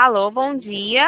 Alô, bom dia.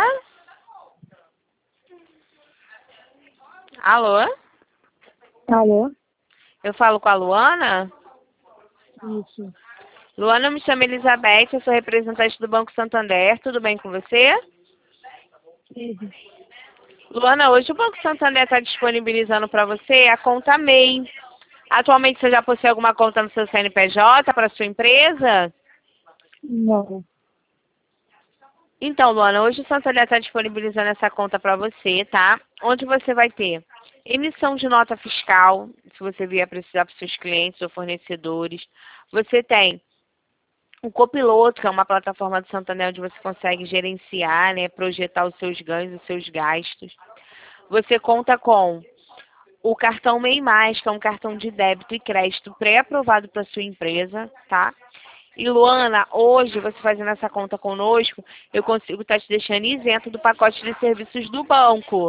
Alô? Alô? Eu falo com a Luana? Isso. Luana, eu me chamo Elizabeth, eu sou representante do Banco Santander. Tudo bem com você? Isso. Luana, hoje o Banco Santander está disponibilizando para você a conta MEI. Atualmente você já possui alguma conta no seu CNPJ para sua empresa? Não. Então, Luana, hoje o Santander está disponibilizando essa conta para você, tá? Onde você vai ter emissão de nota fiscal, se você vier precisar para os seus clientes ou fornecedores. Você tem o Copiloto, que é uma plataforma do Santander onde você consegue gerenciar, né, projetar os seus ganhos, os seus gastos. Você conta com o cartão MEI+, que é um cartão de débito e crédito pré-aprovado para sua empresa, tá? E Luana, hoje, você fazendo essa conta conosco, eu consigo estar te deixando isento do pacote de serviços do banco.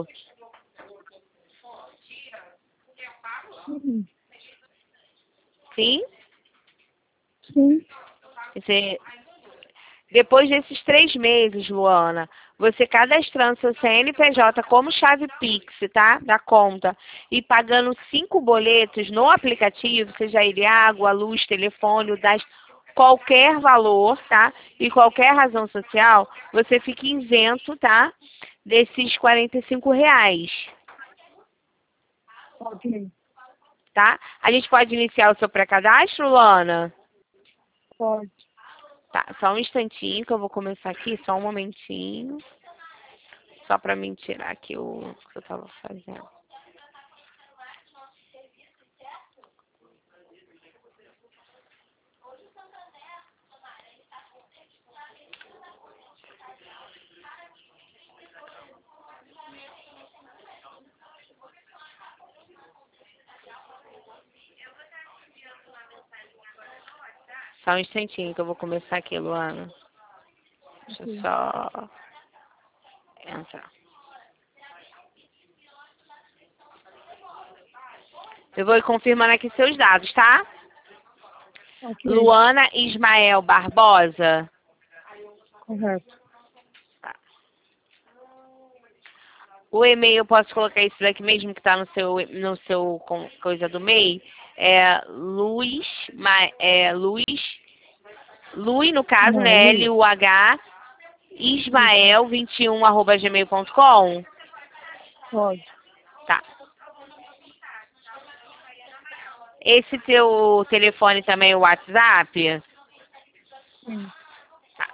Sim. Sim? Sim. Você... Depois desses 3 meses, Luana, você cadastrando seu CNPJ como chave Pix, tá? Da conta, e pagando 5 boletos no aplicativo, seja ele água, luz, telefone, o das qualquer valor, tá? E qualquer razão social, você fica isento, tá? Desses R$ 45, Ok. tá? A gente pode iniciar o seu pré-cadastro, Luana? Pode. Tá, só um instantinho que eu vou começar aqui, só um momentinho. Só pra mim tirar aqui o que eu tava fazendo. Só um instantinho que eu vou começar aqui, Luana. Deixa eu Ok. só entrar. Eu vou ir confirmando aqui seus dados, tá? Ok. Luana Ismael Barbosa. Correto. Tá. O e-mail eu posso colocar isso daqui mesmo que tá no seu coisa do MEI. É Lui, no caso, Não, né? Lu. Luh, Isso. Ismael21@gmail.com. Pode. Tá. Esse teu telefone também é o WhatsApp? Sim. Tá.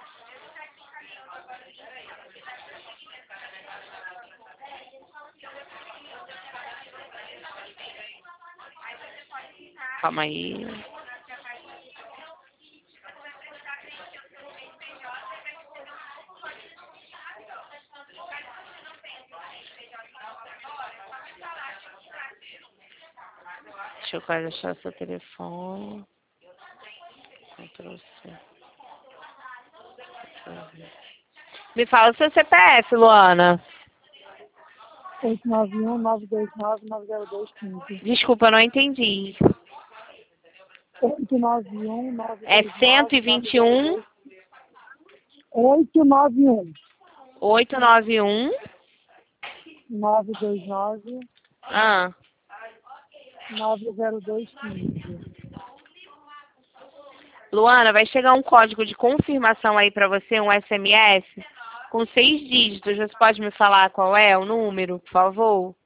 Calma aí. Deixa eu cadastrar o seu telefone. Ctrl+C. Ctrl+V. Me fala o seu CPF, Luana. 891-929-90215. Desculpa, eu não entendi. 891-929-90215. É 121 891 891. 929 Ah, 90215. Luana, vai chegar um código de confirmação aí pra você, um SMS, com 6 dígitos. Você pode me falar qual é o número, por favor?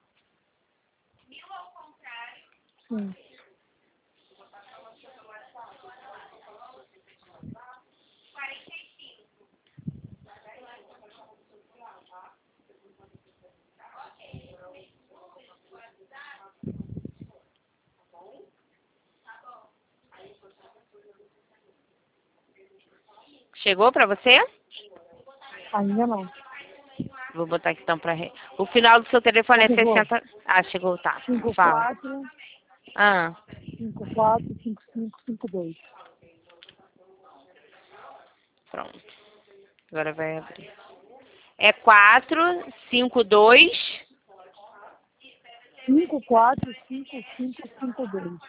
Sim. Chegou pra você? Ainda não. Vou botar aqui então O final do seu telefone Já é chegou? 60. Ah, chegou, tá. Fala. 54 Ah, 54 55 52. pronto. Agora vai abrir. É 452. 545552.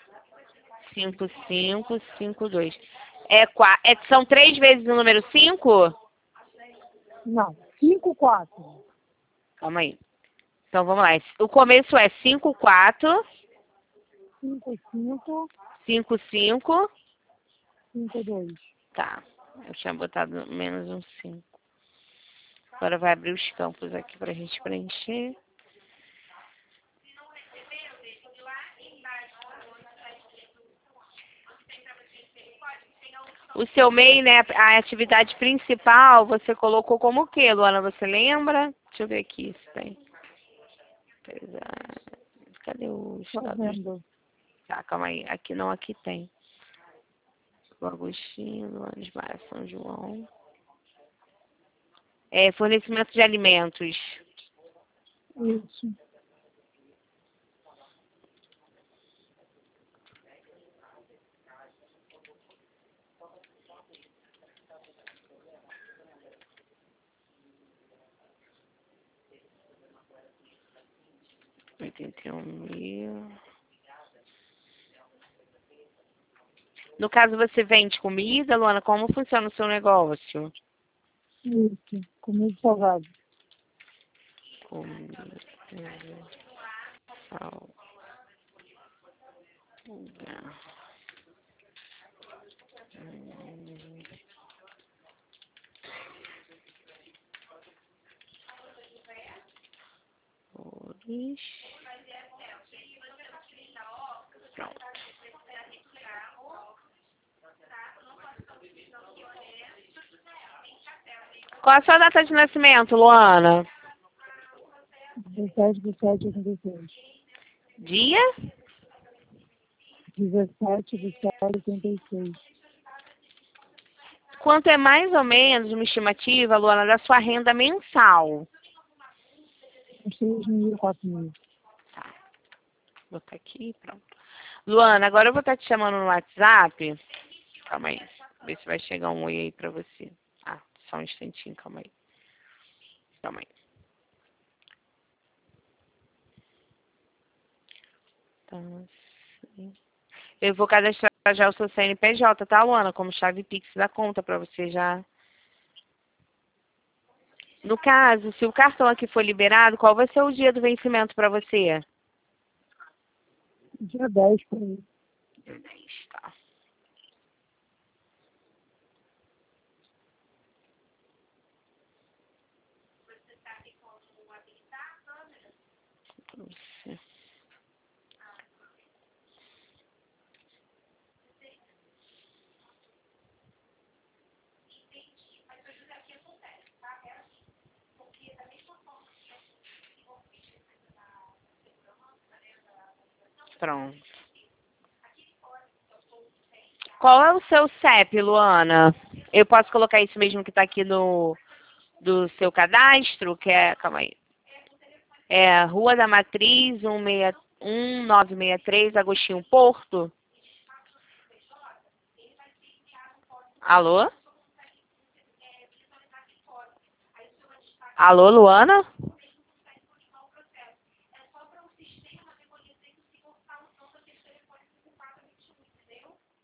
5552. São 3 vezes o número 5? Não, 54. Calma aí. Então, vamos lá. O começo é 54, 55, 55. 52. Tá. Eu tinha botado menos um 5. Agora vai abrir os campos aqui pra gente preencher. O seu MEI, né, a atividade principal, você colocou como o quê, Luana? Você lembra? Deixa eu ver aqui se tem. Cadê o estado? Fazendo. Tá, calma aí. Aqui não, aqui tem. O Agostinho, Luana de Maia, São João. Fornecimento de alimentos. Isso. R$ 81.000. No caso, você vende comida, Luana? Como funciona o seu negócio? Isso. Comida salgada. Comida, salgada. Flores. Pronto. Qual a sua data de nascimento, Luana? 17 de 7 de 86. Dia? 17 de 7 de 86. Quanto é mais ou menos uma estimativa, Luana, da sua renda mensal? Uns 3.000, 4.000. Tá. Vou botar aqui, pronto. Luana, agora eu vou estar te chamando no WhatsApp. Calma aí. Ver se vai chegar um oi aí pra você. Ah, só um instantinho, calma aí. Calma aí. Tá, assim. Eu vou cadastrar já o seu CNPJ, tá, Luana? Como chave Pix da conta pra você já. No caso, se o cartão aqui for liberado, qual vai ser o dia do vencimento pra você? Dia 10 por aí. Dia 10, tá. Pronto. Qual é o seu CEP, Luana? Eu posso colocar isso mesmo que tá aqui no do seu cadastro, que é, calma aí. É Rua da Matriz, 1963, Agostinho Porto. Alô? Alô, Luana?